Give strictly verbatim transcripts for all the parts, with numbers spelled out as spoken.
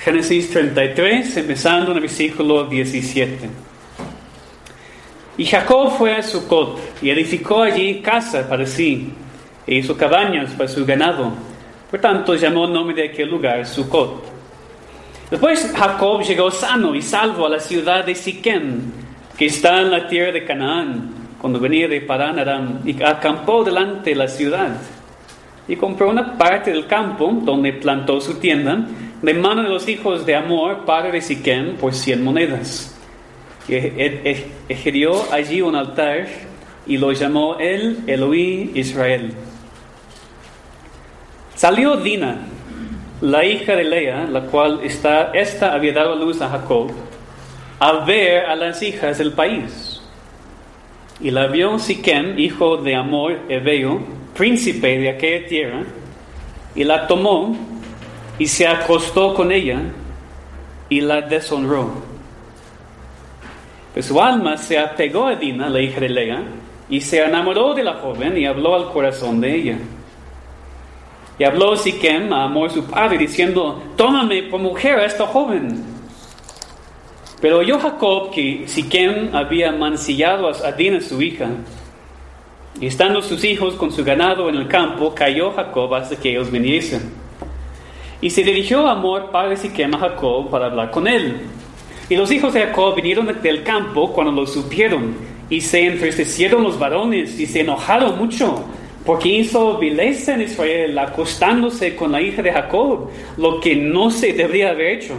Génesis treinta y tres, empezando en el versículo diecisiete. Y Jacob fue a Sucot y edificó allí casa para sí, e hizo cabañas para su ganado. Por tanto, llamó el nombre de aquel lugar Sucot. Después Jacob llegó sano y salvo a la ciudad de Siquem, que está en la tierra de Canaán, cuando venía de Padán Aram, y acampó delante de la ciudad. Y compró una parte del campo donde plantó su tienda de mano de los hijos de Hamor, padre de Siquem, por cien monedas. Y erigió allí un altar y lo llamó él Elohim Israel. Salió Dina, la hija de Lea, la cual esta, esta había dado a luz a Jacob, a ver a las hijas del país. Y la vio Siquem, hijo de Hamor Ebeo, príncipe de aquella tierra, y la tomó y se acostó con ella y la deshonró. Pues su alma se apegó a Dina, la hija de Lea, y se enamoró de la joven y habló al corazón de ella. Y habló Siquem a Hamor su padre, diciendo: tómame por mujer a esta joven. Pero oyó Jacob que Siquem había mancillado a Dina su hija, y estando sus hijos con su ganado en el campo, cayó Jacob hasta que ellos viniesen. Y se dirigió Hamor, padre de Siquem, a Jacob para hablar con él. Y los hijos de Jacob vinieron del campo cuando lo supieron, y se entristecieron los varones, y se enojaron mucho, porque hizo vileza en Israel, acostándose con la hija de Jacob, lo que no se debería haber hecho.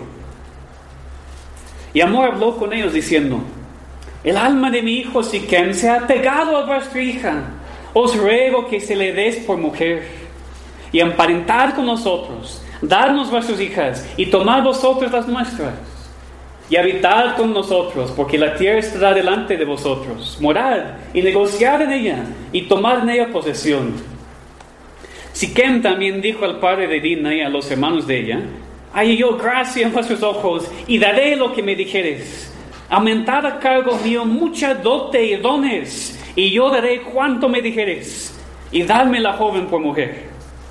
Y Hamor habló con ellos, diciendo: el alma de mi hijo Siquem se ha pegado a vuestra hija. Os ruego que se le des por mujer, y emparentad con nosotros, dadnos vuestras hijas, y tomad vosotros las nuestras, y habitad con nosotros, porque la tierra estará delante de vosotros. Morad y negociad en ella, y tomad en ella posesión. Siquem también dijo al padre de Dina y a los hermanos de ella: hallé yo gracia en vuestros ojos, y daré lo que me dijeres. Aumentad a cargo mío mucha dote y dones, y yo daré cuanto me dijeres, y dadme la joven por mujer.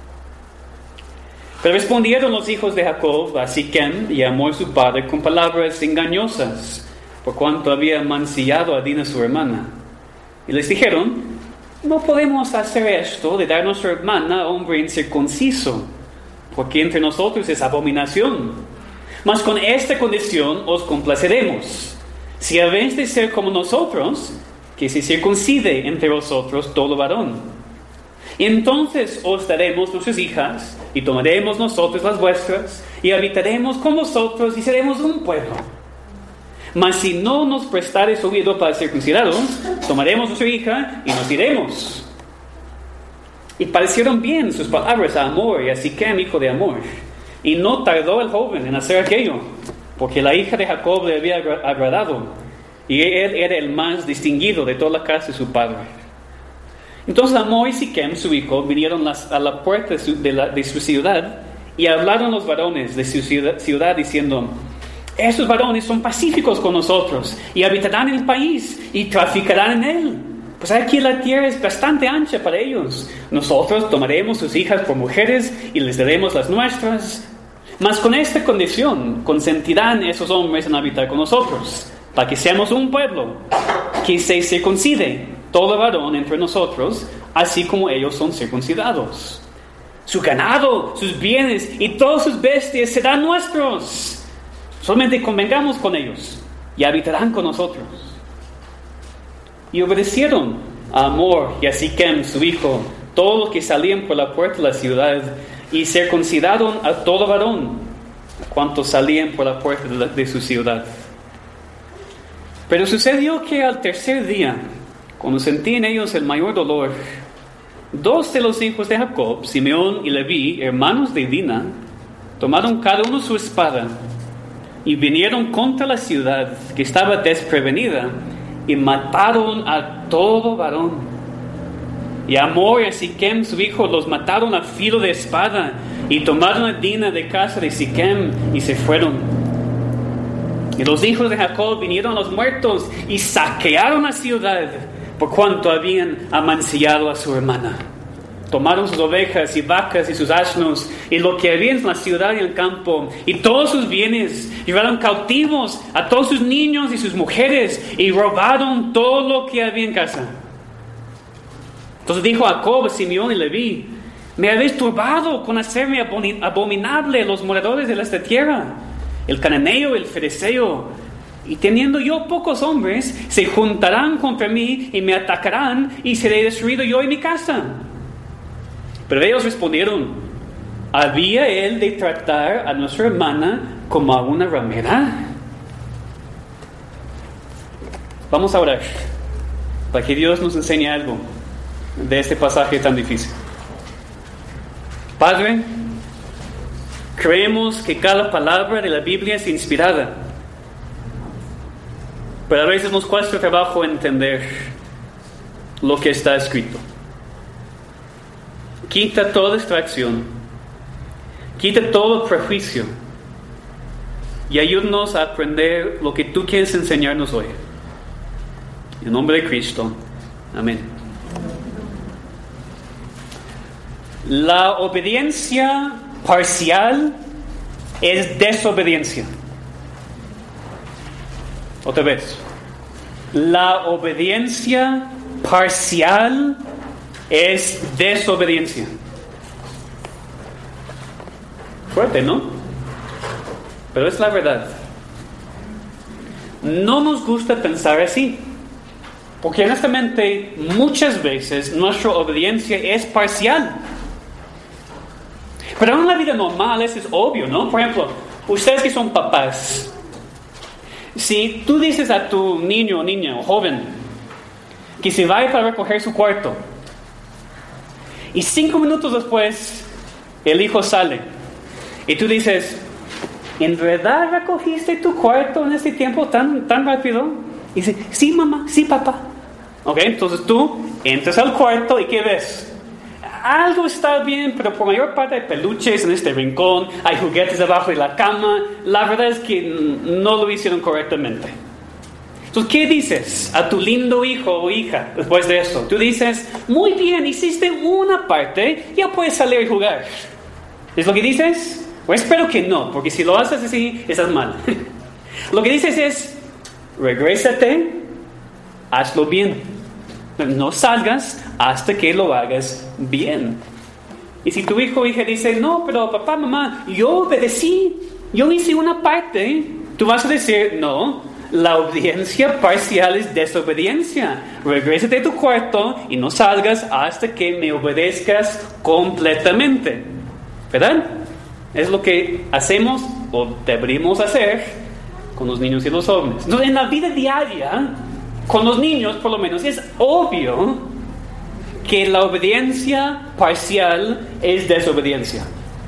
Pero respondieron los hijos de Jacob a Siquem y a Hamor su padre con palabras engañosas, por cuanto había mancillado a Dina su hermana. Y les dijeron: no podemos hacer esto de dar a nuestra hermana a hombre incircunciso, porque entre nosotros es abominación. Mas con esta condición os complaceremos: si habéis de ser como nosotros, que se circuncide entre vosotros todo varón. Entonces os daremos nuestras hijas, y tomaremos nosotros las vuestras, y habitaremos con vosotros, y seremos un pueblo. Mas si no nos prestareis oído para circuncidaros, tomaremos nuestra hija, y nos iremos. Y parecieron bien sus palabras a Hamor y a Siquem, hijo de Hamor. Y no tardó el joven en hacer aquello, porque la hija de Jacob le había agradado, y él era el más distinguido de toda la casa de su padre. Entonces Hamor y Siquem, su hijo, vinieron las, a la puerta de su, de, la, de su ciudad, y hablaron los varones de su ciudad, ciudad diciendo: estos varones son pacíficos con nosotros, y habitarán en el país, y traficarán en él. Pues aquí la tierra es bastante ancha para ellos. Nosotros tomaremos sus hijas por mujeres, y les daremos las nuestras. Mas con esta condición consentirán esos hombres en habitar con nosotros, para que seamos un pueblo, que se circuncide todo varón entre nosotros, así como ellos son circuncidados. Su ganado, sus bienes y todas sus bestias serán nuestros. Solamente convengamos con ellos, y habitarán con nosotros. Y obedecieron a Hamor y a Siquem, su hijo, todos los que salían por la puerta de la ciudad, y circuncidaron a todo varón, cuantos salían por la puerta de, la, de su ciudad. Pero sucedió que al tercer día, cuando sentí en ellos el mayor dolor, dos de los hijos de Jacob, Simeón y Leví, hermanos de Dina, tomaron cada uno su espada, y vinieron contra la ciudad que estaba desprevenida, y mataron a todo varón. Y Hamor y a Siquem su hijo los mataron a filo de espada, y tomaron a Dina de casa de Siquem y se fueron. Y los hijos de Jacob vinieron a los muertos y saquearon la ciudad, por cuanto habían amancillado a su hermana. Tomaron sus ovejas y vacas y sus asnos y lo que había en la ciudad y en el campo y todos sus bienes. Llevaron cautivos a todos sus niños y sus mujeres y robaron todo lo que había en casa. Entonces dijo Jacob, Simeón y Leví: me habéis turbado con hacerme abominable los moradores de esta tierra, el cananeo, el fereceo, y teniendo yo pocos hombres, se juntarán contra mí y me atacarán y seré destruido yo y mi casa. Pero ellos respondieron: ¿había él de tratar a nuestra hermana como a una ramera? Vamos a orar para que Dios nos enseñe algo de este pasaje tan difícil. Padre, creemos que cada palabra de la Biblia es inspirada, pero a veces nos cuesta trabajo entender lo que está escrito. Quita toda distracción, quita todo prejuicio y ayúdanos a aprender lo que tú quieres enseñarnos hoy. En nombre de Cristo. Amén. La obediencia parcial es desobediencia. Otra vez. La obediencia parcial es desobediencia. Fuerte, ¿no? Pero es la verdad. No nos gusta pensar así, porque honestamente muchas veces nuestra obediencia es parcial. Pero en la vida normal eso es obvio, ¿no? Por ejemplo, ustedes que son papás, si tú dices a tu niño o niña o joven que se vaya para recoger su cuarto y cinco minutos después el hijo sale y tú dices: ¿en verdad recogiste tu cuarto en este tiempo tan, tan rápido? Y dice: sí, mamá, sí, papá. Ok, entonces tú entras al cuarto y ¿qué ves? Algo está bien, pero por mayor parte hay peluches en este rincón, hay juguetes debajo de la cama. La verdad es que no lo hicieron correctamente. Entonces, ¿qué dices a tu lindo hijo o hija después de eso? Tú dices: muy bien, hiciste una parte, ya puedes salir y jugar. ¿Es lo que dices? Pues espero que no, porque si lo haces así, estás mal. Lo que dices es: regrésate, hazlo bien. No salgas hasta que lo hagas bien. Y si tu hijo o hija dice: no, pero papá, mamá, yo obedecí, yo hice una parte, tú vas a decir: no, la obediencia parcial es desobediencia. Regrésate a tu cuarto y no salgas hasta que me obedezcas completamente. ¿Verdad? Es lo que hacemos o deberíamos hacer con los niños y los jóvenes. Entonces, en la vida diaria, con los niños por lo menos, es obvio que la obediencia parcial es desobediencia.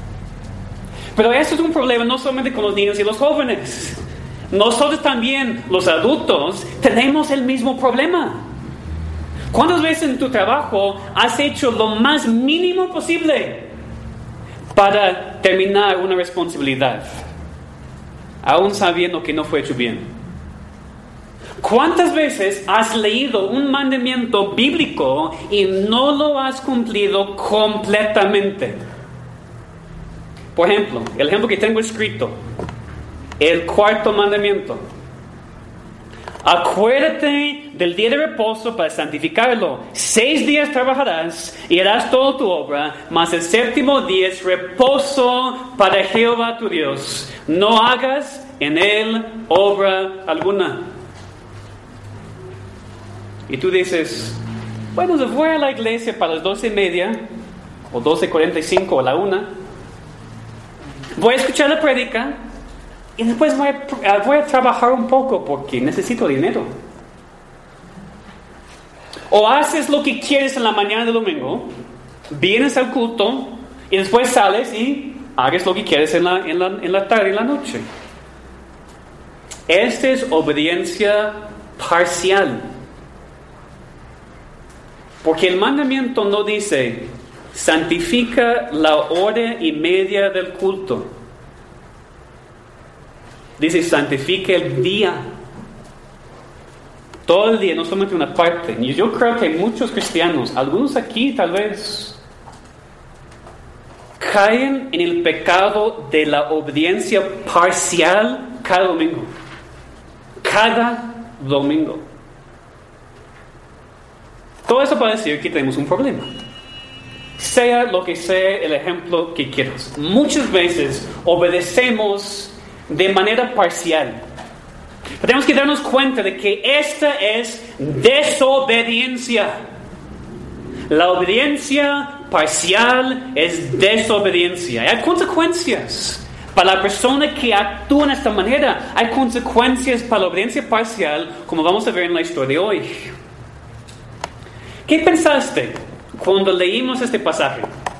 Pero eso es un problema no solamente con los niños y los jóvenes. Nosotros también, los adultos, tenemos el mismo problema. ¿Cuántas veces en tu trabajo has hecho lo más mínimo posible para terminar una responsabilidad, aún sabiendo que no fue hecho bien? ¿Cuántas veces has leído un mandamiento bíblico y no lo has cumplido completamente? Por ejemplo, el ejemplo que tengo escrito, el cuarto mandamiento: acuérdate del día de reposo para santificarlo. Seis días trabajarás y harás toda tu obra, mas el séptimo día es reposo para Jehová tu Dios. No hagas en él obra alguna. Y tú dices: bueno, yo voy a la iglesia para las doce y media, o doce cuarenta y cinco, o la una. Voy a escuchar la prédica y después voy a, voy a trabajar un poco porque necesito dinero. O haces lo que quieres en la mañana del domingo, vienes al culto y después sales y hagas lo que quieres en la, en la, en la tarde y en la noche. Esta es obediencia parcial. Porque el mandamiento no dice: santifica la hora y media del culto. Dice: santifica el día. Todo el día, no solamente una parte. Y yo creo que hay muchos cristianos, algunos aquí tal vez, caen en el pecado de la obediencia parcial cada domingo. Cada domingo. Todo eso para decir que tenemos un problema. Sea lo que sea el ejemplo que quieras. Muchas veces obedecemos de manera parcial. Pero tenemos que darnos cuenta de que esta es desobediencia. La obediencia parcial es desobediencia. Hay consecuencias para la persona que actúa de esta manera. Hay consecuencias para la obediencia parcial, como vamos a ver en la historia de hoy. ¿Qué pensaste cuando leímos este pasaje?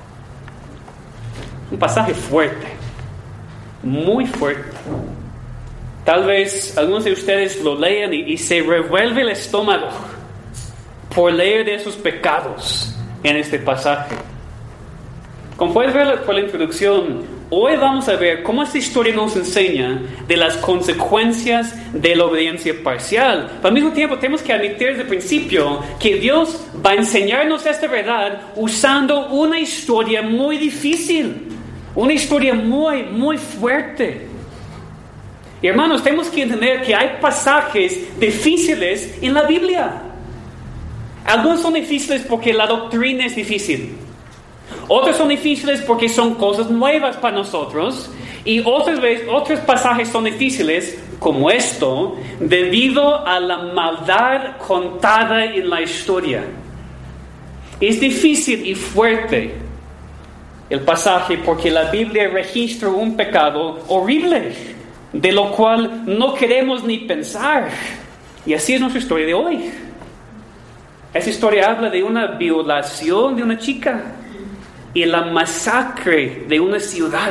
Un pasaje fuerte, muy fuerte. Tal vez algunos de ustedes lo lean y, y se revuelve el estómago por leer de esos pecados en este pasaje. Como puedes ver por la introducción, hoy vamos a ver cómo esta historia nos enseña de las consecuencias de la obediencia parcial. Pero al mismo tiempo tenemos que admitir desde el principio que Dios va a enseñarnos esta verdad usando una historia muy difícil, una historia muy, muy fuerte. Y hermanos, tenemos que entender que hay pasajes difíciles en la Biblia. Algunos son difíciles porque la doctrina es difícil. Otros son difíciles porque son cosas nuevas para nosotros. Y otras veces, otros pasajes son difíciles, como esto, debido a la maldad contada en la historia. Es difícil y fuerte el pasaje porque la Biblia registra un pecado horrible, de lo cual no queremos ni pensar. Y así es nuestra historia de hoy. Esa historia habla de una violación de una chica y la masacre de una ciudad.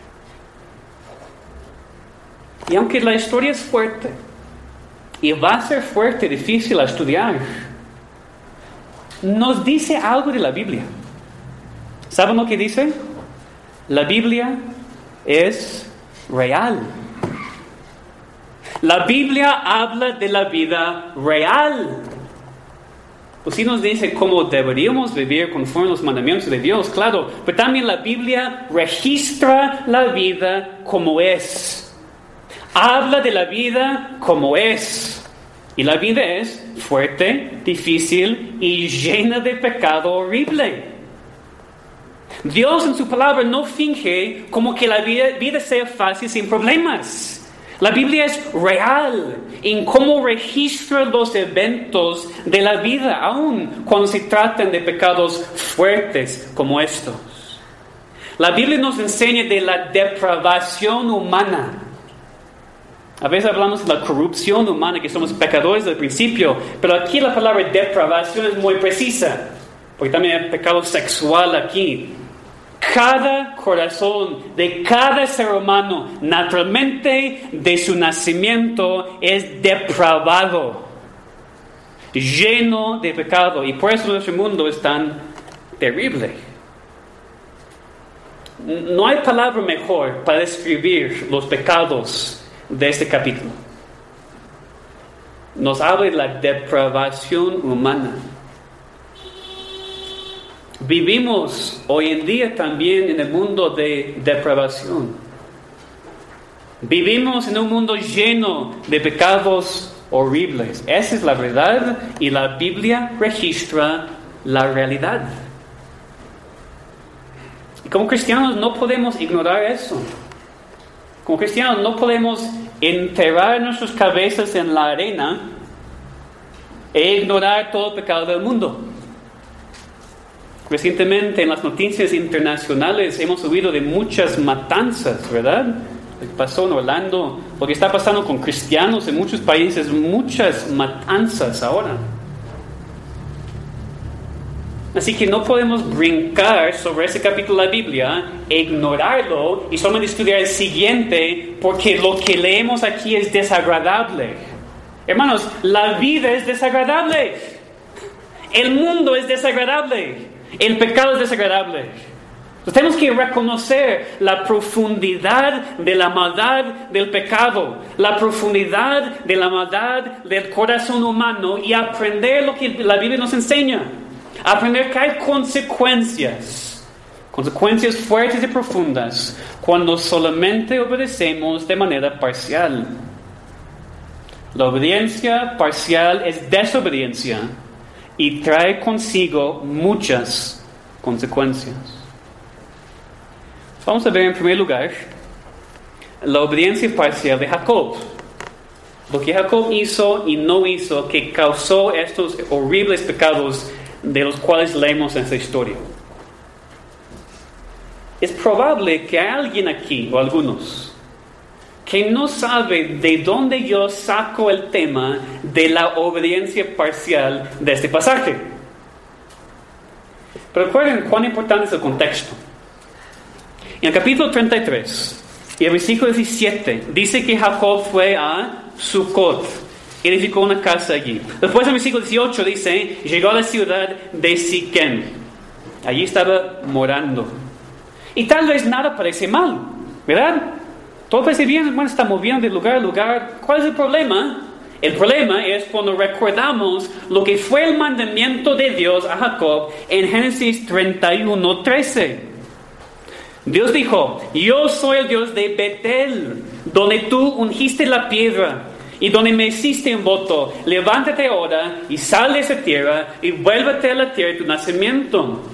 Y aunque la historia es fuerte, y va a ser fuerte, difícil a estudiar, nos dice algo de la Biblia. ¿Saben lo que dice? La Biblia es real. La Biblia habla de la vida real. Pues sí nos dice cómo deberíamos vivir conforme a los mandamientos de Dios, claro. Pero también la Biblia registra la vida como es. Habla de la vida como es. Y la vida es fuerte, difícil y llena de pecado horrible. Dios en su palabra no finge como que la vida, vida sea fácil sin problemas. La Biblia es real en cómo registra los eventos de la vida, aun cuando se tratan de pecados fuertes como estos. La Biblia nos enseña de la depravación humana. A veces hablamos de la corrupción humana, que somos pecadores desde el principio, pero aquí la palabra depravación es muy precisa, porque también hay pecado sexual aquí. Cada corazón de cada ser humano, naturalmente de su nacimiento, es depravado, lleno de pecado, y por eso nuestro mundo es tan terrible. No hay palabra mejor para describir los pecados de este capítulo. Nos habla de la depravación humana. Vivimos hoy en día también en el mundo de depravación. Vivimos en un mundo lleno de pecados horribles. Esa es la verdad y la Biblia registra la realidad. Y como cristianos no podemos ignorar eso. Como cristianos no podemos enterrar nuestras cabezas en la arena e ignorar todo el pecado del mundo. Recientemente en las noticias internacionales hemos oído de muchas matanzas, ¿verdad? Lo que pasó en Orlando, lo que está pasando con cristianos en muchos países, muchas matanzas ahora. Así que no podemos brincar sobre ese capítulo de la Biblia, ignorarlo y solamente estudiar el siguiente porque lo que leemos aquí es desagradable. Hermanos, la vida es desagradable. El mundo es desagradable. El pecado es desagradable. Entonces tenemos que reconocer la profundidad de la maldad del pecado, la profundidad de la maldad del corazón humano y aprender lo que la Biblia nos enseña. Aprender que hay consecuencias Consecuencias fuertes y profundas cuando solamente obedecemos de manera parcial. La obediencia parcial es desobediencia y trae consigo muchas consecuencias. Vamos a ver en primer lugar la obediencia parcial de Jacob. Lo que Jacob hizo y no hizo que causó estos horribles pecados de los cuales leemos en esta historia. Es probable que hay alguien aquí, o algunos, que no sabe de dónde yo saco el tema de la obediencia parcial de este pasaje. Pero recuerden cuán importante es el contexto. En el capítulo treinta y tres y el versículo diecisiete dice que Jacob fue a Sucot, edificó una casa allí. Después en el versículo dieciocho dice, llegó a la ciudad de Siquem. Allí estaba morando. Y tal vez nada parece mal, ¿verdad? Todo parece bien, bueno, está moviendo de lugar a lugar. ¿Cuál es el problema? El problema es cuando recordamos lo que fue el mandamiento de Dios a Jacob en Génesis treinta y uno, trece. Dios dijo, yo soy el Dios de Betel, donde tú ungiste la piedra y donde me hiciste un voto. Levántate ahora y sal de esa tierra y vuélvete a la tierra de tu nacimiento.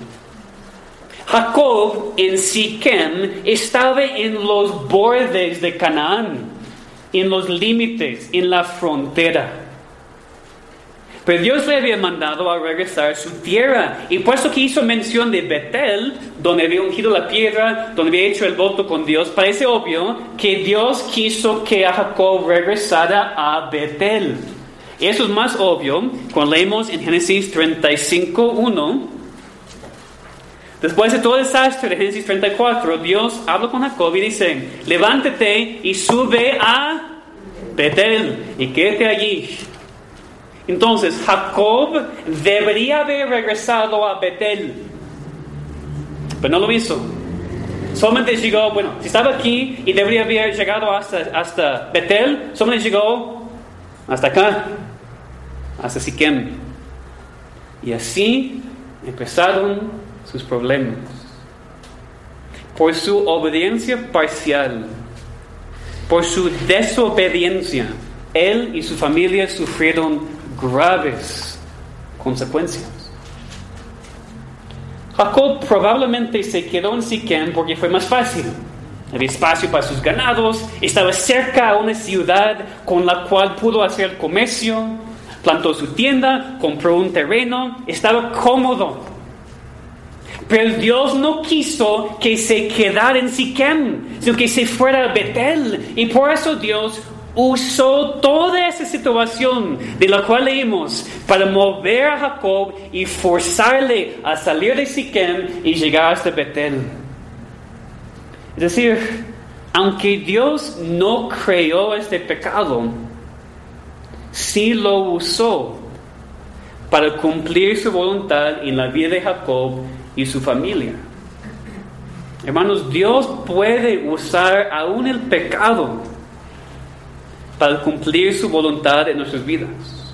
Jacob en Siquem estaba en los bordes de Canaán, en los límites, en la frontera. Pero Dios le había mandado a regresar a su tierra, y puesto que hizo mención de Betel, donde había ungido la piedra, donde había hecho el voto con Dios, parece obvio que Dios quiso que a Jacob regresara a Betel. Y eso es más obvio cuando leemos en Génesis treinta y cinco, uno. Después de todo el desastre de Génesis treinta y cuatro, Dios habla con Jacob y dice, levántate y sube a Betel y quédate allí. Entonces, Jacob debería haber regresado a Betel, pero no lo hizo. Solamente llegó, bueno, si estaba aquí y debería haber llegado hasta, hasta Betel, solamente llegó hasta acá, hasta Siquem. Y así empezaron sus problemas. Por su obediencia parcial, por su desobediencia, él y su familia sufrieron graves consecuencias. Jacob probablemente se quedó en Siquem porque fue más fácil. Había espacio para sus ganados, estaba cerca a una ciudad con la cual pudo hacer comercio, plantó su tienda, compró un terreno, estaba cómodo. Pero Dios no quiso que se quedara en Siquem, sino que se fuera a Betel. Y por eso Dios usó toda esa situación de la cual leímos para mover a Jacob y forzarle a salir de Siquem y llegar hasta Betel. Es decir, aunque Dios no creó este pecado, sí lo usó para cumplir su voluntad en la vida de Jacob y su familia. Hermanos, Dios puede usar aún el pecado para cumplir su voluntad en nuestras vidas.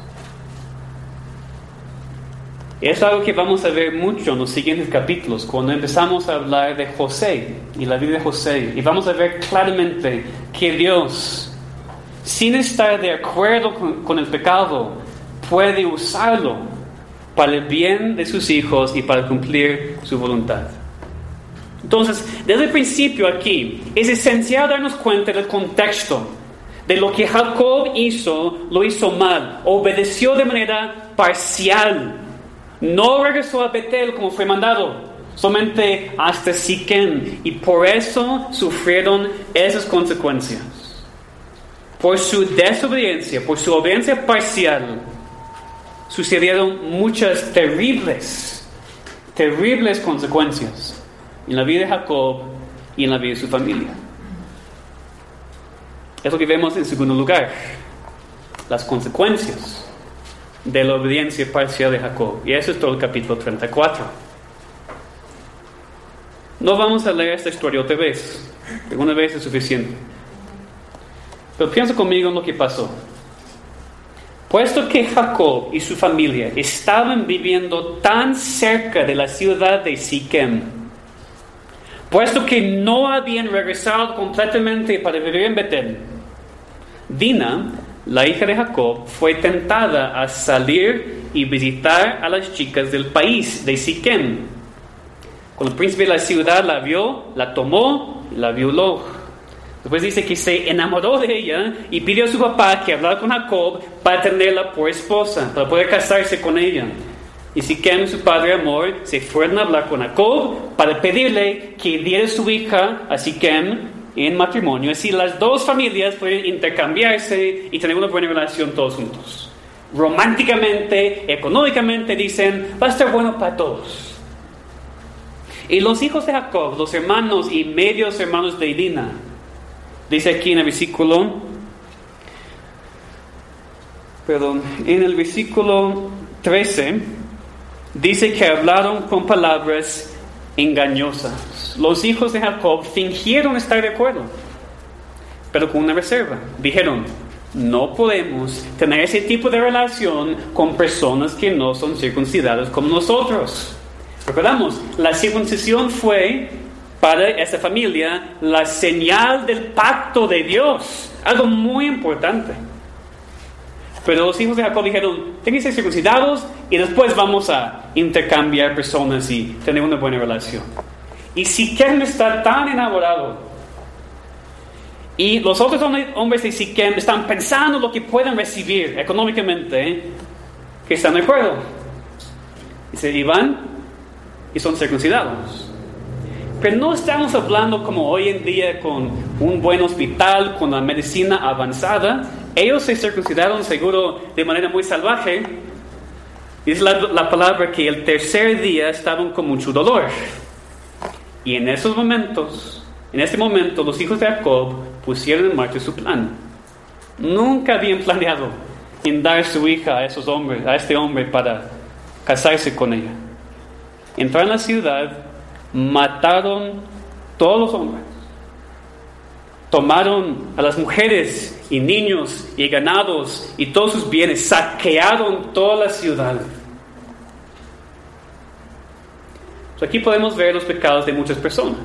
Es algo que vamos a ver mucho en los siguientes capítulos, cuando empezamos a hablar de José y la vida de José. Y vamos a ver claramente que Dios, sin estar de acuerdo con, con el pecado, puede usarlo para el bien de sus hijos y para cumplir su voluntad. Entonces, desde el principio aquí, es esencial darnos cuenta del contexto, de lo que Jacob hizo, lo hizo mal, obedeció de manera parcial, no regresó a Betel como fue mandado, solamente hasta Siquem, y por eso sufrieron esas consecuencias. Por su desobediencia, por su obediencia parcial, sucedieron muchas terribles, terribles consecuencias en la vida de Jacob y en la vida de su familia. Es lo que vemos en segundo lugar, las consecuencias de la obediencia parcial de Jacob. Y eso es todo el capítulo treinta y cuatro. No vamos a leer esta historia otra vez, porque una vez es suficiente. Pero piensa conmigo en lo que pasó. Puesto que Jacob y su familia estaban viviendo tan cerca de la ciudad de Siquem, puesto que no habían regresado completamente para vivir en Betel, Dina, la hija de Jacob, fue tentada a salir y visitar a las chicas del país de Siquem. Cuando el príncipe de la ciudad la vio, la tomó y la violó. Después dice que se enamoró de ella y pidió a su papá que hablara con Jacob para tenerla por esposa, para poder casarse con ella. Y Siquem y su padre Amor se fueron a hablar con Jacob para pedirle que diera su hija a Siquem en matrimonio. Así las dos familias pueden intercambiarse y tener una buena relación todos juntos. Románticamente, económicamente, dicen, va a estar bueno para todos. Y los hijos de Jacob, los hermanos y medios hermanos de Dina, dice aquí en el versículo, perdón, en el versículo trece, dice que hablaron con palabras engañosas. Los hijos de Jacob fingieron estar de acuerdo, pero con una reserva. Dijeron, no podemos tener ese tipo de relación con personas que no son circuncidadas como nosotros. Recordamos, la circuncisión fue para esta familia la señal del pacto de Dios, algo muy importante. Pero los hijos de Jacob dijeron, tienen que ser circuncidados y después vamos a intercambiar personas y tener una buena relación. Y Siquem está tan enamorado, y los otros hombres de Siquem están pensando lo que pueden recibir económicamente, ¿eh? que están de acuerdo. Dice, y van y son circuncidados. Pero no estamos hablando como hoy en día con un buen hospital, con la medicina avanzada. Ellos se circuncidaron seguro de manera muy salvaje. Dice la, la palabra que el tercer día estaban con mucho dolor. Y en esos momentos, en este momento, los hijos de Jacob pusieron en marcha su plan. Nunca habían planeado en dar su hija a esos hombres, a este hombre para casarse con ella. Entraron a la ciudad, mataron todos los hombres, tomaron a las mujeres y niños y ganados y todos sus bienes, saquearon toda la ciudad. Pues aquí podemos ver los pecados de muchas personas.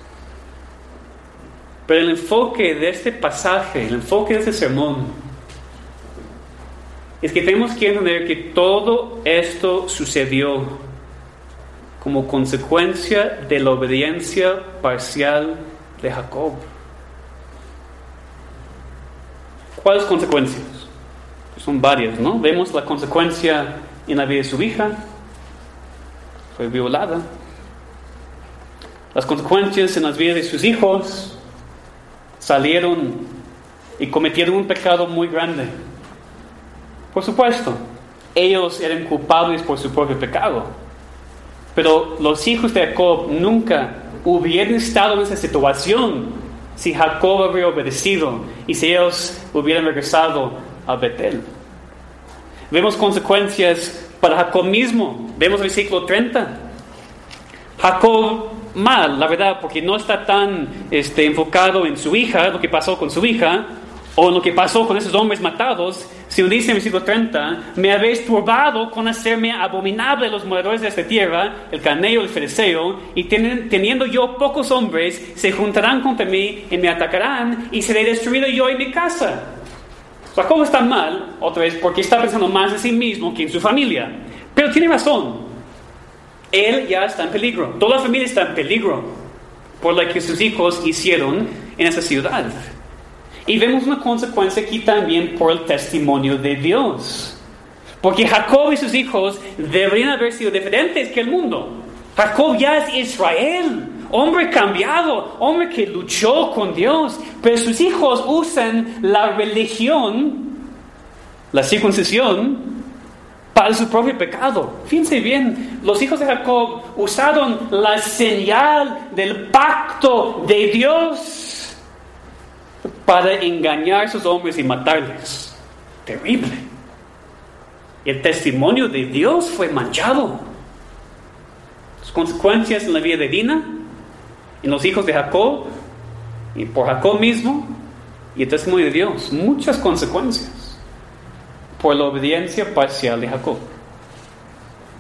Pero el enfoque de este pasaje, el enfoque de este sermón, es que tenemos que entender que todo esto sucedió como consecuencia de la obediencia parcial de Jacob. ¿Cuáles consecuencias? Pues son varias, ¿no? Vemos la consecuencia en la vida de su hija, fue violada. Las consecuencias en las vidas de sus hijos, salieron y cometieron un pecado muy grande. Por supuesto, ellos eran culpables por su propio pecado. Pero los hijos de Jacob nunca hubieran estado en esa situación si Jacob hubiera obedecido y si ellos hubieran regresado a Betel. Vemos consecuencias para Jacob mismo. Vemos el versículo treinta. Jacob mal, la verdad, porque no está tan este, enfocado en su hija, lo que pasó con su hija, o en lo que pasó con esos hombres matados, sino dice en el versículo treinta, me habéis turbado con hacerme abominable a los moradores de esta tierra, el caneo, el fereceo, y ten, teniendo yo pocos hombres, se juntarán contra mí y me atacarán, y seré destruido yo y mi casa. Jacob está mal, otra vez, porque está pensando más en sí mismo que en su familia. Pero tiene razón. Él ya está en peligro. Toda la familia está en peligro por lo que sus hijos hicieron en esa ciudad. Y vemos una consecuencia aquí también por el testimonio de Dios. Porque Jacob y sus hijos deberían haber sido diferentes que el mundo. Jacob ya es Israel, hombre cambiado, hombre que luchó con Dios. Pero sus hijos usan la religión, la circuncisión, para su propio pecado. Fíjense bien, los hijos de Jacob usaron la señal del pacto de Dios para engañar a sus hombres y matarles. Terrible. Y el testimonio de Dios fue manchado. Las consecuencias en la vida de Dina, en los hijos de Jacob, y por Jacob mismo, y el testimonio de Dios. Muchas consecuencias por la obediencia parcial de Jacob.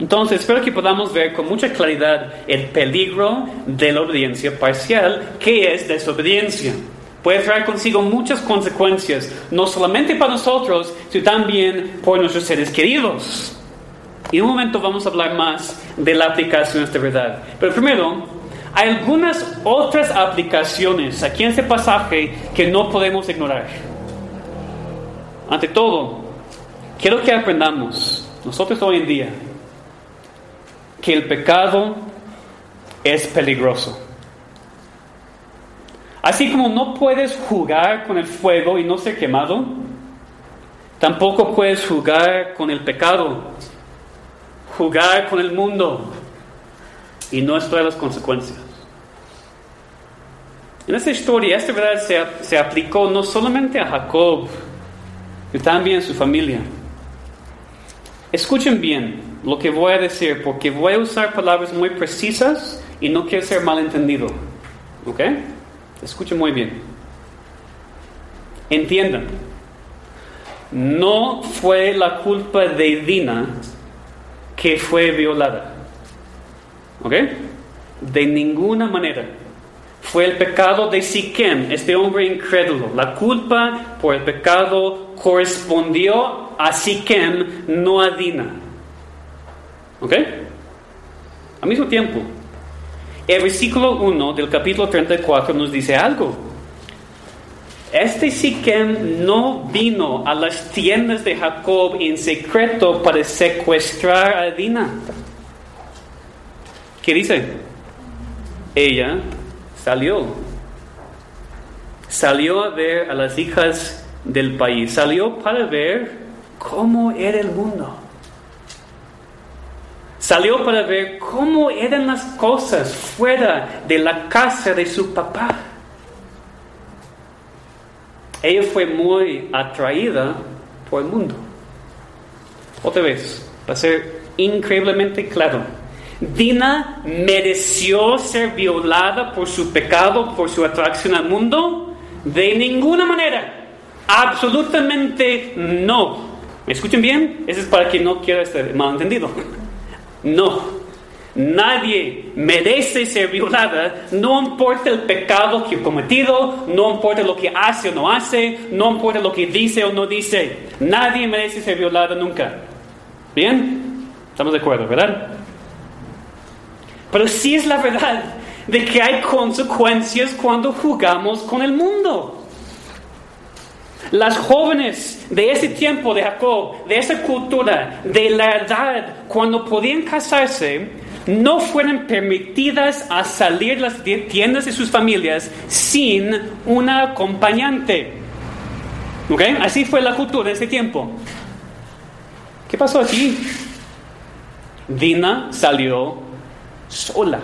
Entonces, espero que podamos ver con mucha claridad el peligro de la obediencia parcial, que es desobediencia. Puede traer consigo muchas consecuencias, no solamente para nosotros, sino también por nuestros seres queridos. Y en un momento vamos a hablar más de la aplicación de esta verdad. Pero primero, hay algunas otras aplicaciones aquí en este pasaje que no podemos ignorar. Ante todo, quiero que aprendamos, nosotros hoy en día, que el pecado es peligroso. Así como no puedes jugar con el fuego y no ser quemado, tampoco puedes jugar con el pecado, jugar con el mundo y no esperar las consecuencias. En esta historia, esta verdad se, se aplicó no solamente a Jacob, sino también a su familia. Escuchen bien lo que voy a decir, porque voy a usar palabras muy precisas y no quiero ser malentendido. ¿Ok? Escuchen muy bien. Entiendan. No fue la culpa de Dina que fue violada. ¿Ok? De ninguna manera. Fue el pecado de Siquem, este hombre incrédulo. La culpa por el pecado correspondió a Siquem, no a Dina. ¿Ok? Al mismo tiempo, el versículo uno del capítulo treinta y cuatro nos dice algo. Este Siquem no vino a las tiendas de Jacob en secreto para secuestrar a Dina. ¿Qué dice? Ella salió. Salió a ver a las hijas del país. Salió para ver cómo era el mundo. Salió para ver cómo eran las cosas fuera de la casa de su papá. Ella fue muy atraída por el mundo. Otra vez, para ser increíblemente claro, Dina mereció ser violada por su pecado, por su atracción al mundo. De ninguna manera. Absolutamente no. ¿Me escuchan bien? Eso es para quien no quiera estar malentendido. No, nadie merece ser violada, no importa el pecado que ha cometido, no importa lo que hace o no hace, no importa lo que dice o no dice. Nadie merece ser violada nunca. ¿Bien? Estamos de acuerdo, ¿verdad? Pero sí es la verdad de que hay consecuencias cuando jugamos con el mundo. Las jóvenes de ese tiempo de Jacob, de esa cultura, de la edad, cuando podían casarse, no fueron permitidas a salir de las tiendas de sus familias sin una acompañante. ¿Ok? Así fue la cultura de ese tiempo. ¿Qué pasó aquí? Dina salió sola.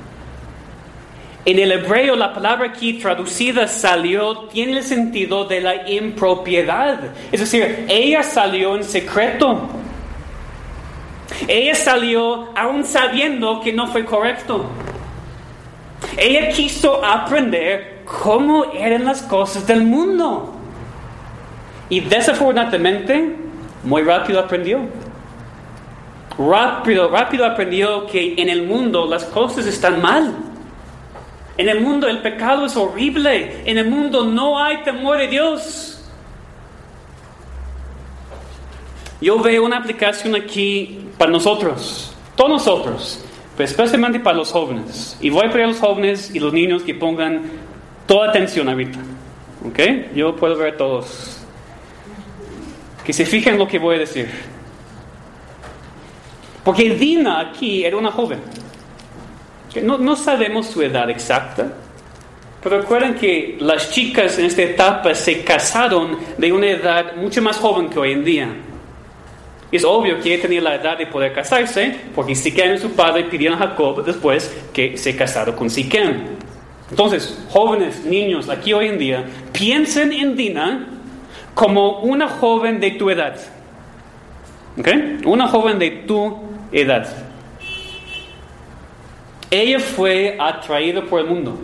En el hebreo, la palabra aquí traducida salió tiene el sentido de la impropiedad. Es decir, ella salió en secreto. Ella salió aún sabiendo que no fue correcto. Ella quiso aprender cómo eran las cosas del mundo. Y desafortunadamente, muy rápido aprendió. Rápido, rápido aprendió que en el mundo las cosas están mal. En el mundo el pecado es horrible. En el mundo no hay temor de Dios. Yo veo una aplicación aquí para nosotros, todos nosotros, pero especialmente para los jóvenes. Y voy a pedir a los jóvenes y los niños que pongan toda atención ahorita. ¿Ok? Yo puedo ver a todos. Que se fijen en lo que voy a decir. Porque Dina aquí era una joven. No, no sabemos su edad exacta, pero recuerden que las chicas en esta etapa se casaron de una edad mucho más joven que hoy en día. Es obvio que ella tenía la edad de poder casarse, porque Siquem y su padre pidieron a Jacob después que se casara con Siquem. Entonces, jóvenes, niños, aquí hoy en día, piensen en Dina como una joven de tu edad. ¿Ok? Una joven de tu edad. Ella fue atraída por el mundo.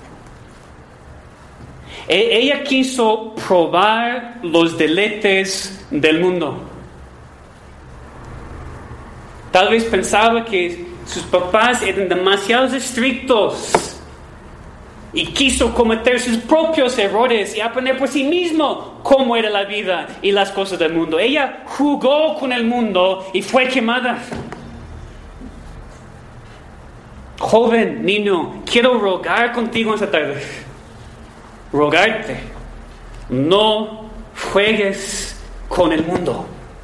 E- ella quiso probar los deleites del mundo. Tal vez pensaba que sus papás eran demasiado estrictos y quiso cometer sus propios errores y aprender por sí mismo cómo era la vida y las cosas del mundo. Ella jugó con el mundo y fue quemada. Joven, niño, quiero rogar contigo esta tarde. Rogarte, no juegues con el mundo.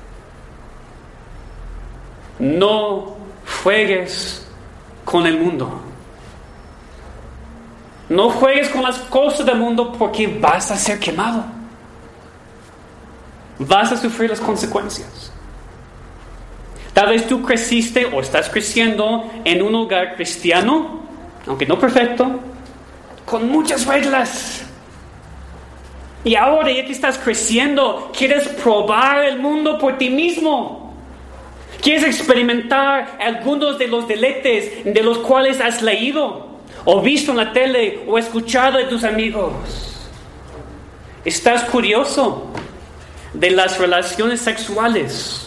No juegues con el mundo. No juegues con las cosas del mundo porque vas a ser quemado. Vas a sufrir las consecuencias. Tal vez tú creciste o estás creciendo en un hogar cristiano, aunque no perfecto, con muchas reglas. Y ahora, ya que estás creciendo, quieres probar el mundo por ti mismo. Quieres experimentar algunos de los deleites de los cuales has leído, o visto en la tele, o escuchado de tus amigos. Estás curioso de las relaciones sexuales.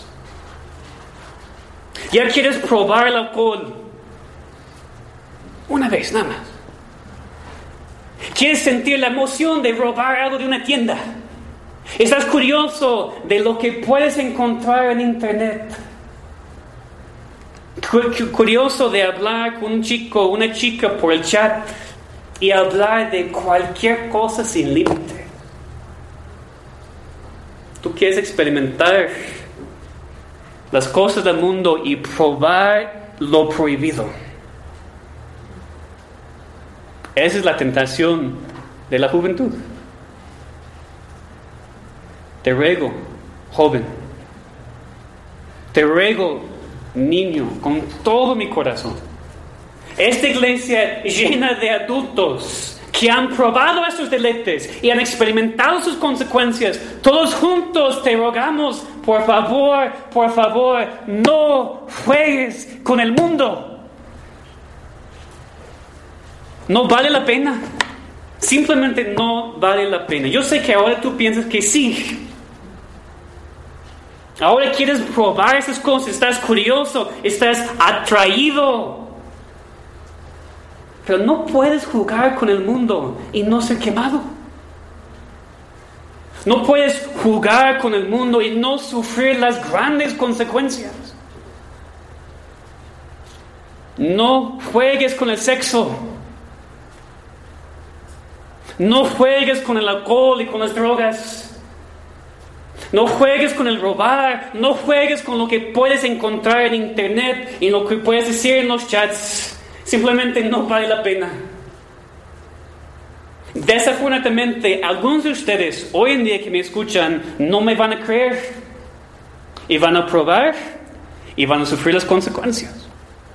Ya quieres probar el alcohol una vez nada más. Quieres sentir la emoción de robar algo de una tienda. Estás curioso de lo que puedes encontrar en internet. Curioso de hablar con un chico o una chica por el chat y hablar de cualquier cosa sin límite. Tú quieres experimentar las cosas del mundo y probar lo prohibido. Esa es la tentación de la juventud. Te ruego, joven, te ruego, niño, con todo mi corazón. Esta iglesia llena de adultos que han probado estos deleites y han experimentado sus consecuencias. Todos juntos te rogamos, por favor, por favor, no juegues con el mundo. No vale la pena. Simplemente no vale la pena. Yo sé que ahora tú piensas que sí. Ahora quieres probar esas cosas, estás curioso, estás atraído. Pero no puedes jugar con el mundo y no ser quemado. No puedes jugar con el mundo y no sufrir las grandes consecuencias. No juegues con el sexo. No juegues con el alcohol y con las drogas. No juegues con el robar. No juegues con lo que puedes encontrar en internet y lo que puedes decir en los chats. Simplemente no vale la pena. Desafortunadamente, algunos de ustedes hoy en día que me escuchan no me van a creer. Y van a probar y van a sufrir las consecuencias.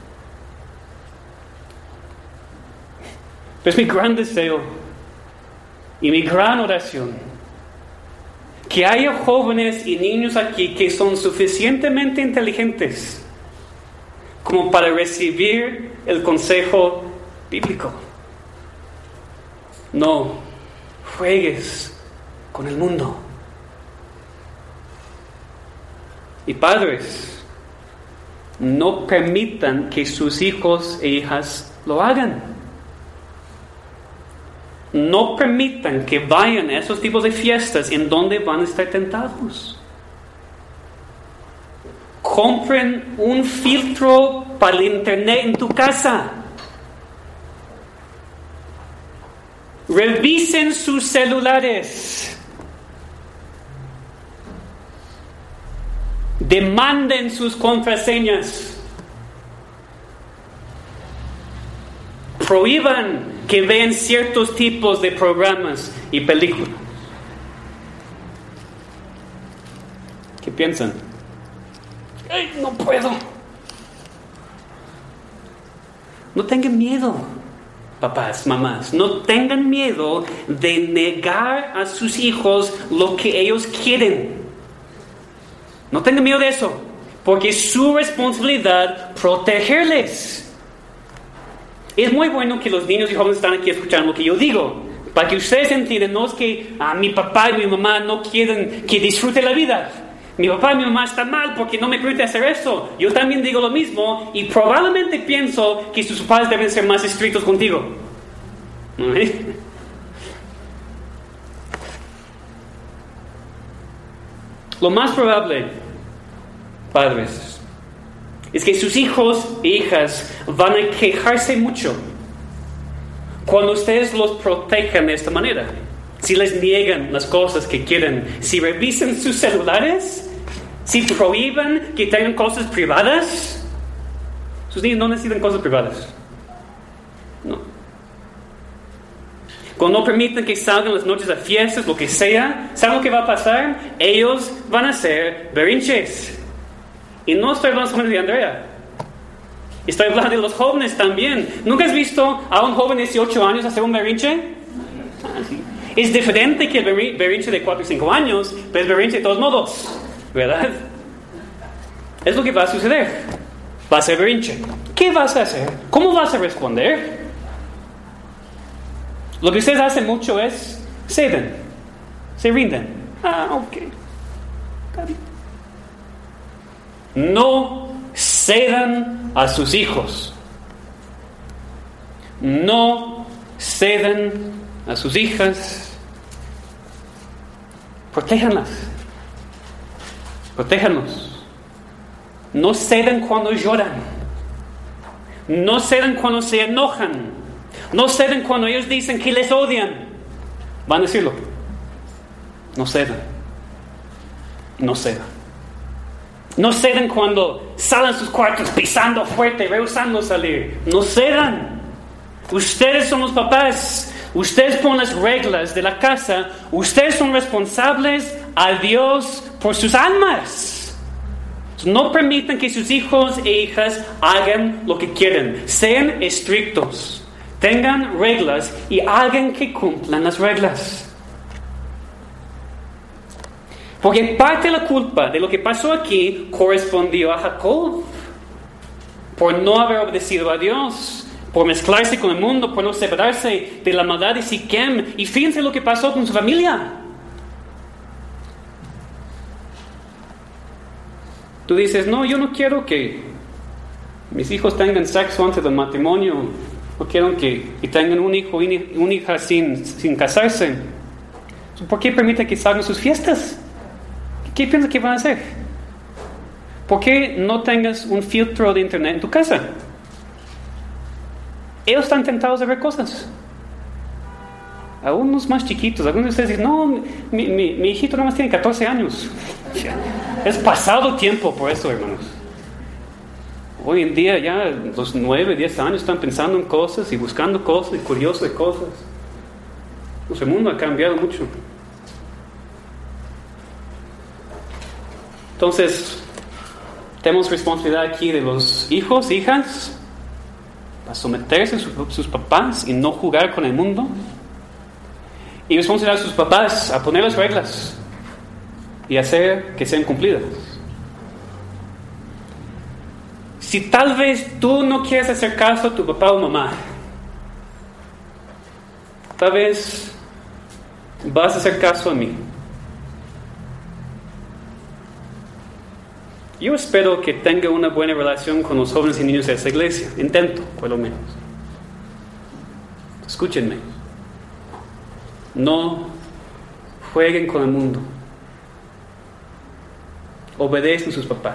Pero es mi gran deseo y mi gran oración que haya jóvenes y niños aquí que son suficientemente inteligentes como para recibir el consejo bíblico. No juegues con el mundo. Y padres, no permitan que sus hijos e hijas lo hagan. No permitan que vayan a esos tipos de fiestas en donde van a estar tentados. Compren un filtro para el internet en tu casa. Revisen sus celulares. Demanden sus contraseñas. Prohíban que vean ciertos tipos de programas y películas. ¿Qué piensan? ¡Ay, no puedo! No tengan miedo, papás, mamás. No tengan miedo de negar a sus hijos lo que ellos quieren. No tengan miedo de eso, porque es su responsabilidad protegerles. Es muy bueno que los niños y jóvenes están aquí escuchando lo que yo digo, para que ustedes entiendan. No es que ah, mi papá y mi mamá no quieren que disfrute la vida. mi papá y mi mamá están mal porque no me permiten hacer eso. Yo también digo lo mismo y probablemente pienso que sus padres deben ser más estrictos contigo. ¿No? Lo más probable, padres, es que sus hijos e hijas van a quejarse mucho cuando ustedes los protejan de esta manera. Si les niegan las cosas que quieren, si revisan sus celulares, si prohíben que tengan cosas privadas, sus niños no necesitan cosas privadas. No. Cuando no permiten que salgan las noches a fiestas, lo que sea, ¿saben lo que va a pasar? Ellos van a hacer berrinches. Y no estoy hablando solamente de Andrea. Estoy hablando de los jóvenes también. ¿Nunca has visto a un joven de dieciocho años hacer un berrinche? Ah, sí. Es diferente que el berrinche de cuatro o cinco años, pero es berrinche de todos modos, ¿verdad? Es lo que va a suceder. Va a ser berrinche. ¿Qué vas a hacer? ¿Cómo vas a responder? Lo que ustedes hacen mucho es ceden, se rinden. Ah, ok. No cedan a sus hijos. No cedan a sus hijas. Protéjanlas. Protéjanlos. No cedan cuando lloran. No cedan cuando se enojan. No ceden cuando ellos dicen que les odian. Van a decirlo. No cedan. No cedan. No ceden cuando salen sus cuartos pisando fuerte, rehusando salir. No cedan. Ustedes son los papás. Ustedes ponen las reglas de la casa. Ustedes son responsables a Dios por sus almas. No permitan que sus hijos e hijas hagan lo que quieren. Sean estrictos. Tengan reglas y hagan que cumplan las reglas. Porque parte de la culpa de lo que pasó aquí correspondió a Jacob. Por no haber obedecido a Dios. Por mezclarse con el mundo. Por no separarse de la maldad de Siquem. Y fíjense lo que pasó con su familia. Tú dices, no, yo no quiero que mis hijos tengan sexo antes del matrimonio. No quiero que, que tengan un hijo y una hija sin, sin casarse. ¿Por qué permite que salgan sus fiestas? ¿Qué piensas que van a hacer? ¿Por qué no tengas un filtro de internet en tu casa? Ellos están tentados de ver cosas. Algunos más chiquitos, algunos de ustedes dicen, no, mi, mi, mi hijito nada más tiene catorce años. Es pasado tiempo por eso, hermanos. Hoy en día ya los nueve, diez años están pensando en cosas y buscando cosas y curiosos de cosas. Pues el mundo ha cambiado mucho. Entonces, tenemos responsabilidad aquí de los hijos, hijas, para someterse a sus, sus papás y no jugar con el mundo. Y responsabilidad de sus papás a poner las reglas y hacer que sean cumplidas. Si tal vez tú no quieres hacer caso a tu papá o mamá, tal vez vas a hacer caso a mí. Yo espero que tenga una buena relación con los jóvenes y niños de esta iglesia. Intento, por lo menos. Escúchenme. No jueguen con el mundo. Obedecen a sus papás.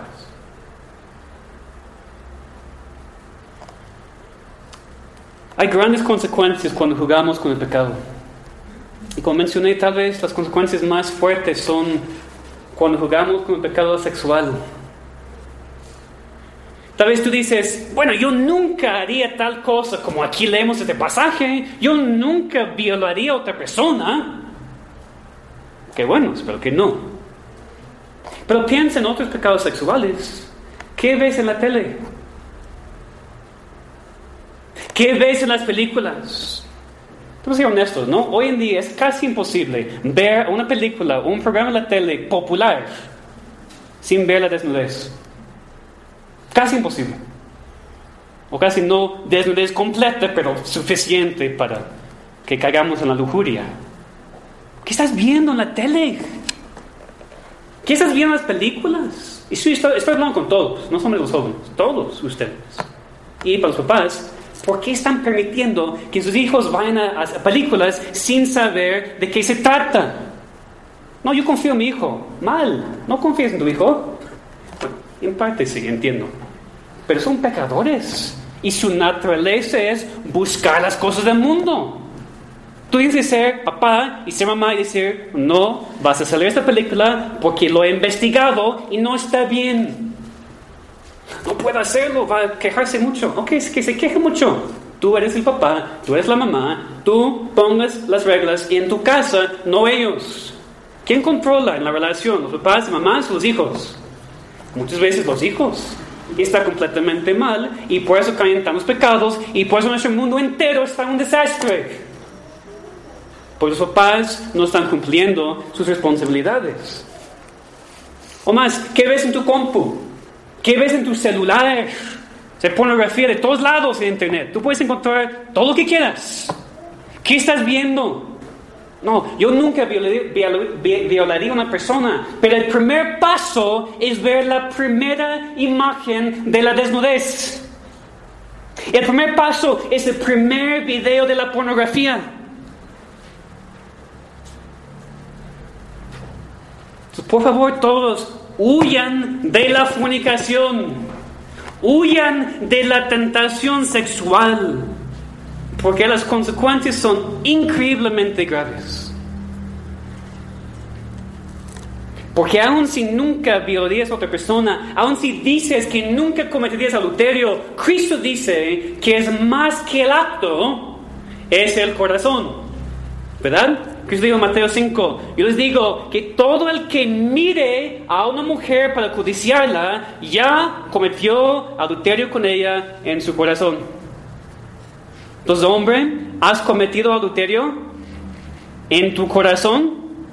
Hay grandes consecuencias cuando jugamos con el pecado. Y como mencioné, tal vez las consecuencias más fuertes son cuando jugamos con el pecado sexual. Tal vez tú dices, bueno, yo nunca haría tal cosa como aquí leemos este pasaje. Yo nunca violaría a otra persona. Qué bueno, espero que no. Pero piensa en otros pecados sexuales. ¿Qué ves en la tele? ¿Qué ves en las películas? Vamos a ser honestos, ¿no? Hoy en día es casi imposible ver una película o un programa de la tele popular sin ver la desnudez. Casi imposible. O casi no desnudez completa, pero suficiente para que caigamos en la lujuria. ¿Qué estás viendo en la tele? ¿Qué estás viendo en las películas? Y sí, estoy, estoy hablando con todos, no solamente los jóvenes, todos ustedes. Y para los papás, ¿por qué están permitiendo que sus hijos vayan a, a películas sin saber de qué se trata? No, yo confío en mi hijo. Mal, ¿no confías en tu hijo? Bueno, en parte sí, entiendo. Pero son pecadores. Y su naturaleza es buscar las cosas del mundo. Tú tienes que ser papá y ser mamá y decir, no, vas a salir de esta película porque lo he investigado y no está bien. No puedo hacerlo, va a quejarse mucho. Ok, es que se queje mucho. Tú eres el papá, tú eres la mamá, tú pongas las reglas y en tu casa, no ellos. ¿Quién controla en la relación? ¿Los papás, las mamás o los hijos? Muchas veces los hijos. Y está completamente mal y por eso caen tantos pecados y por eso nuestro mundo entero está en un desastre. Porque los papás no están cumpliendo sus responsabilidades. O más, ¿qué ves en tu compu? ¿Qué ves en tu celular? Se pornografía de todos lados en internet. Tú puedes encontrar todo lo que quieras. ¿Qué estás viendo? No, yo nunca violaría, violaría a una persona, pero el primer paso es ver la primera imagen de la desnudez. El primer paso es el primer video de la pornografía. Entonces, por favor, todos huyan de la fornicación, huyan de la tentación sexual. Porque las consecuencias son increíblemente graves. Porque aun si nunca violarías a otra persona, aun si dices que nunca cometerías adulterio, Cristo dice que es más que el acto, es el corazón. ¿Verdad? Cristo dijo en Mateo cinco, yo les digo que todo el que mire a una mujer para codiciarla, ya cometió adulterio con ella en su corazón. Entonces, hombre, ¿has cometido adulterio en tu corazón?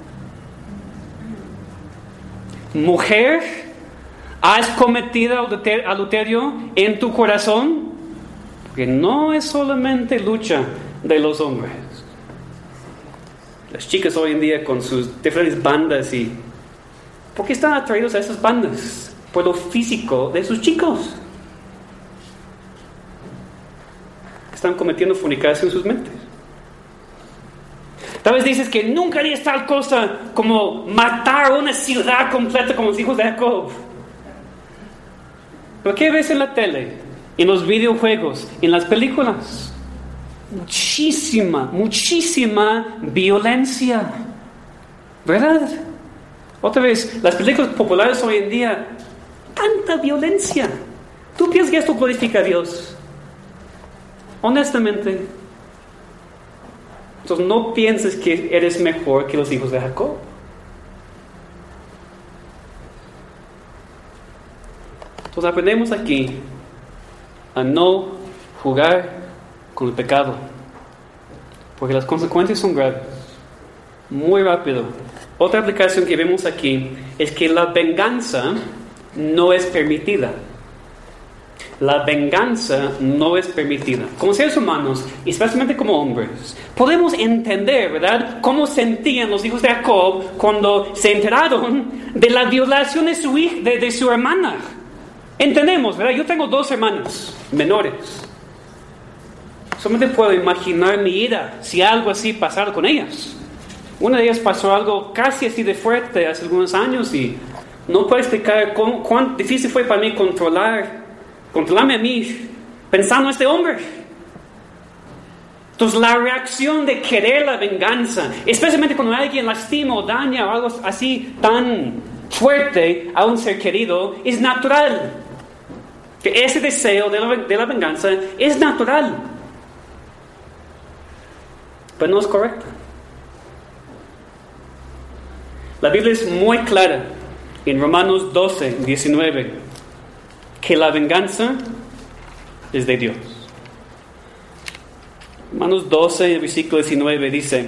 Mujer, ¿has cometido adulterio en tu corazón? Porque no es solamente lucha de los hombres. Las chicas hoy en día con sus diferentes bandas y... ¿por qué están atraídos a esas bandas? Por lo físico de sus chicos. Están cometiendo fornicación en sus mentes. Tal vez dices que nunca harías tal cosa como matar una ciudad completa como los hijos de Jacob. ¿Pero qué ves en la tele? En los videojuegos, en las películas. Muchísima, muchísima violencia. ¿Verdad? Otra vez, las películas populares hoy en día, tanta violencia. ¿Tú piensas que esto glorifica a Dios? Honestamente. Entonces no pienses que eres mejor que los hijos de Jacob. Entonces aprendemos aquí a no jugar con el pecado, porque las consecuencias son graves. Muy rápido. Otra aplicación que vemos aquí es que la venganza no es permitida. La venganza no es permitida. Como seres humanos, y especialmente como hombres, podemos entender, ¿verdad?, cómo sentían los hijos de Jacob cuando se enteraron de la violación de su hija, de, de su hermana. Entendemos, ¿verdad? Yo tengo dos hermanas menores. Solamente puedo imaginar mi ira si algo así pasara con ellas. Una de ellas pasó algo casi así de fuerte hace algunos años y no puedo explicar cómo, cuán difícil fue para mí controlar controlarme a mí, pensando en este hombre. Entonces la reacción de querer la venganza, especialmente cuando alguien lastima o daña o algo así tan fuerte a un ser querido, es natural. Que ese deseo de la, de la venganza es natural. Pero no es correcto. La Biblia es muy clara en Romanos doce, diecinueve. Que la venganza es de Dios. Romanos doce, versículo diecinueve dice: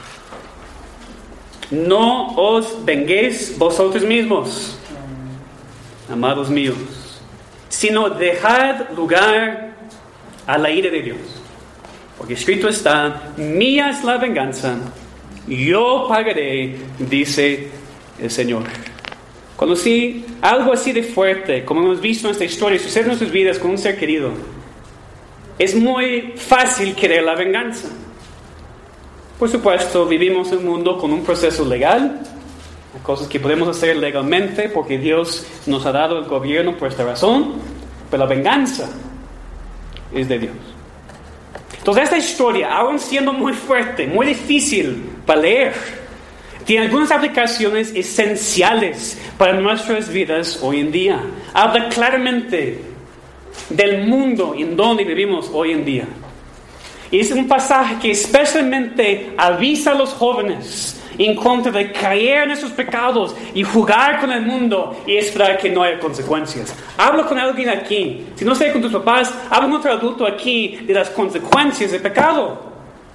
no os venguéis vosotros mismos, amados míos, sino dejad lugar a la ira de Dios. Porque escrito está: mía es la venganza, yo pagaré, dice el Señor. Conocí algo así de fuerte, como hemos visto en esta historia, sucede en nuestras vidas con un ser querido. Es muy fácil querer la venganza. Por supuesto, vivimos en un mundo con un proceso legal, cosas que podemos hacer legalmente porque Dios nos ha dado el gobierno por esta razón, pero la venganza es de Dios. Entonces esta historia, aún siendo muy fuerte, muy difícil para leer, tiene algunas aplicaciones esenciales para nuestras vidas hoy en día. Habla claramente del mundo en donde vivimos hoy en día. Y es un pasaje que especialmente avisa a los jóvenes en contra de caer en esos pecados y jugar con el mundo y esperar que no haya consecuencias. Habla con alguien aquí. Si no sé con tus papás, habla con otro adulto aquí de las consecuencias del pecado.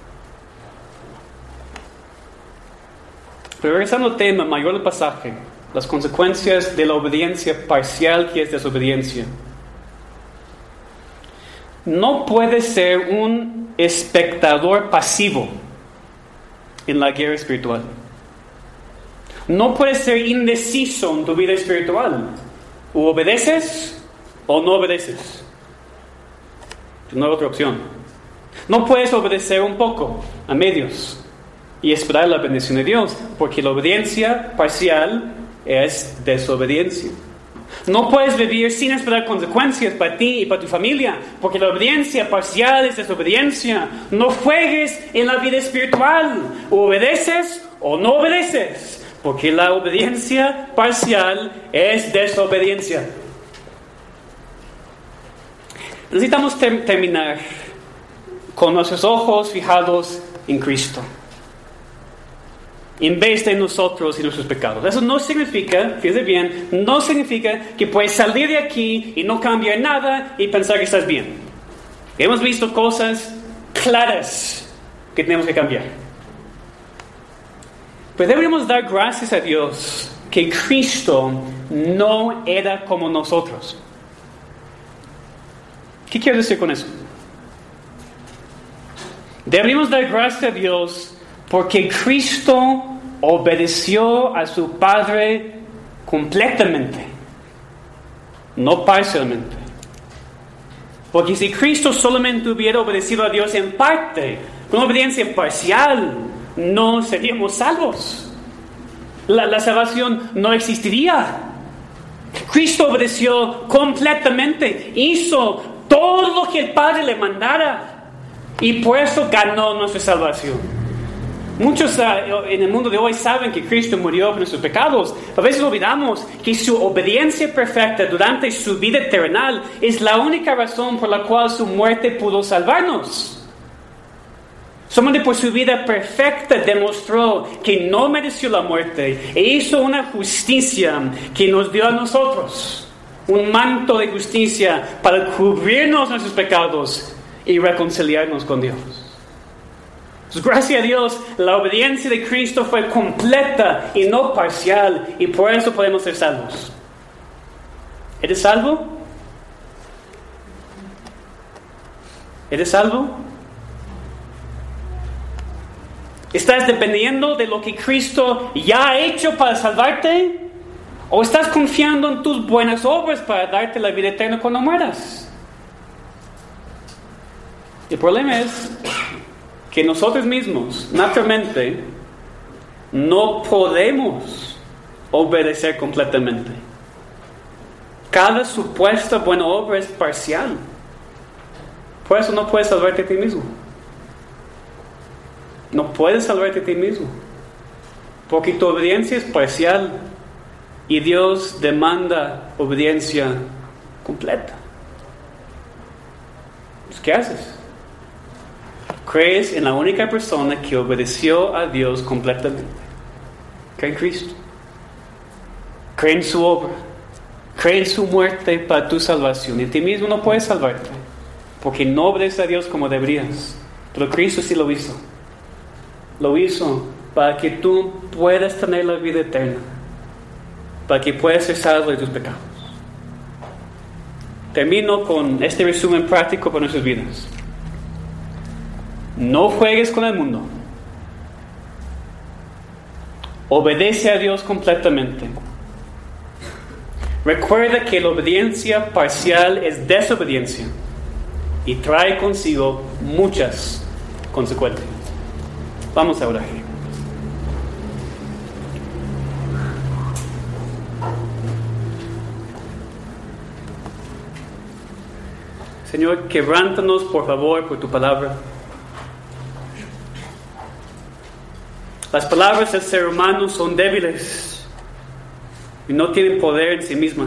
Pero regresando al tema mayor del pasaje, las consecuencias de la obediencia parcial, que es desobediencia. No puedes ser un espectador pasivo en la guerra espiritual. No puedes ser indeciso en tu vida espiritual. O obedeces o no obedeces. No hay otra opción. No puedes obedecer un poco, a medios, y esperar la bendición de Dios, porque la obediencia parcial es desobediencia. No puedes vivir sin esperar consecuencias para ti y para tu familia, porque la obediencia parcial es desobediencia. No juegues en la vida espiritual. O obedeces o no obedeces, porque la obediencia parcial es desobediencia. Necesitamos ter- terminar con nuestros ojos fijados en Cristo, en vez de nosotros y nuestros pecados. Eso no significa, fíjate bien, no significa que puedes salir de aquí y no cambiar nada y pensar que estás bien. Hemos visto cosas claras que tenemos que cambiar. Pero deberíamos dar gracias a Dios que Cristo no era como nosotros. ¿Qué quiero decir con eso? Deberíamos dar gracias a Dios porque Cristo obedeció a su Padre completamente, no parcialmente. Porque si Cristo solamente hubiera obedecido a Dios en parte, con obediencia parcial, no seríamos salvos. La, la salvación no existiría. Cristo obedeció completamente, hizo todo lo que el Padre le mandara, y por eso ganó nuestra salvación. Muchos uh, en el mundo de hoy saben que Cristo murió por nuestros pecados. A veces olvidamos que su obediencia perfecta durante su vida eterna es la única razón por la cual su muerte pudo salvarnos. Solamente por su vida perfecta demostró que no mereció la muerte e hizo una justicia que nos dio a nosotros. Un manto de justicia para cubrirnos nuestros pecados y reconciliarnos con Dios. Pues gracias a Dios, la obediencia de Cristo fue completa y no parcial, y por eso podemos ser salvos. ¿Eres salvo? ¿Eres salvo? ¿Estás dependiendo de lo que Cristo ya ha hecho para salvarte? ¿O estás confiando en tus buenas obras para darte la vida eterna cuando mueras? El problema es que nosotros mismos, naturalmente, no podemos obedecer completamente. Cada supuesta buena obra es parcial. Por eso no puedes salvarte a ti mismo. No puedes salvarte a ti mismo. Porque tu obediencia es parcial y Dios demanda obediencia completa. ¿Qué haces? Crees en la única persona que obedeció a Dios completamente. Cree en Cristo. Cree en su obra. Cree en su muerte para tu salvación. Y ti mismo no puedes salvarte, porque no obedeces a Dios como deberías. Pero Cristo sí lo hizo. Lo hizo para que tú puedas tener la vida eterna, para que puedas ser salvo de tus pecados. Termino con este resumen práctico para nuestras vidas. No juegues con el mundo. Obedece a Dios completamente. Recuerda que la obediencia parcial es desobediencia y trae consigo muchas consecuencias. Vamos a orar. Señor, quebrántanos por favor por tu palabra. Las palabras del ser humano son débiles y no tienen poder en sí mismas.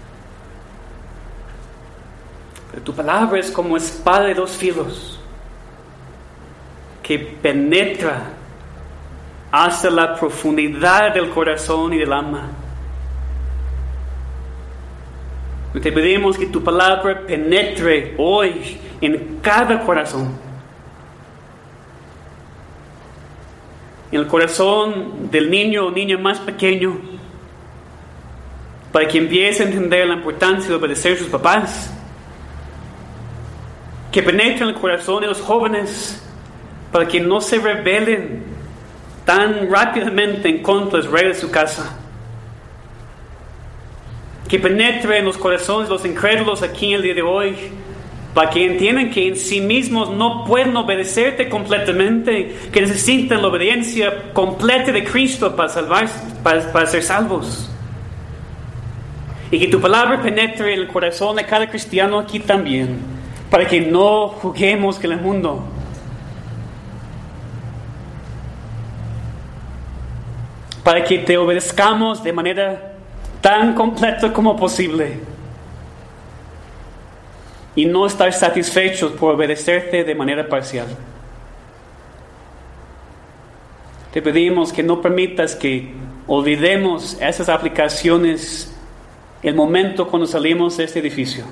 Pero tu palabra es como espada de dos filos que penetra hasta la profundidad del corazón y del alma. Te pedimos que tu palabra penetre hoy en cada corazón. En el corazón del niño o niña más pequeño, para que empiece a entender la importancia de obedecer a sus papás. Que penetre en el corazón de los jóvenes, para que no se rebelen tan rápidamente en contra de las reglas de su casa. Que penetre en los corazones de los incrédulos aquí en el día de hoy, para que entiendan que en sí mismos no pueden obedecerte completamente, que necesitan la obediencia completa de Cristo para salvarse, para, para ser salvos. Y que tu palabra penetre en el corazón de cada cristiano aquí también, para que no juguemos con el mundo. Para que te obedezcamos de manera tan completa como posible y no estar satisfechos por obedecerte de manera parcial. Te pedimos que no permitas que olvidemos esas aplicaciones el momento cuando salimos de este edificio.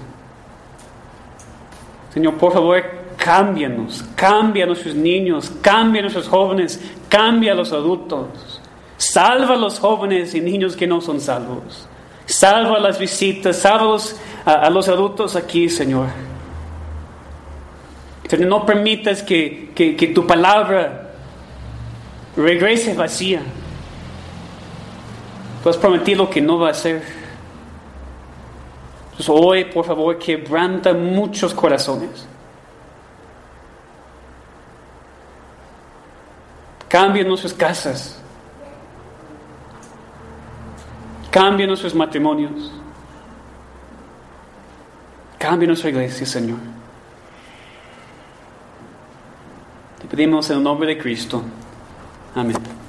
Señor, por favor, cámbianos, cambia a nuestros niños, cambia a nuestros jóvenes, cambia a los adultos. Salva a los jóvenes y niños que no son salvos. Salva a las visitas, salva a los, a, a los adultos aquí, Señor. Señor, no permitas que, que, que tu palabra regrese vacía. Tú has prometido que no va a ser. Entonces hoy, por favor, quebranta muchos corazones. Cambia nuestras casas. Cambia nuestros matrimonios. Cambia nuestra iglesia, Señor. Te pedimos en el nombre de Cristo. Amén.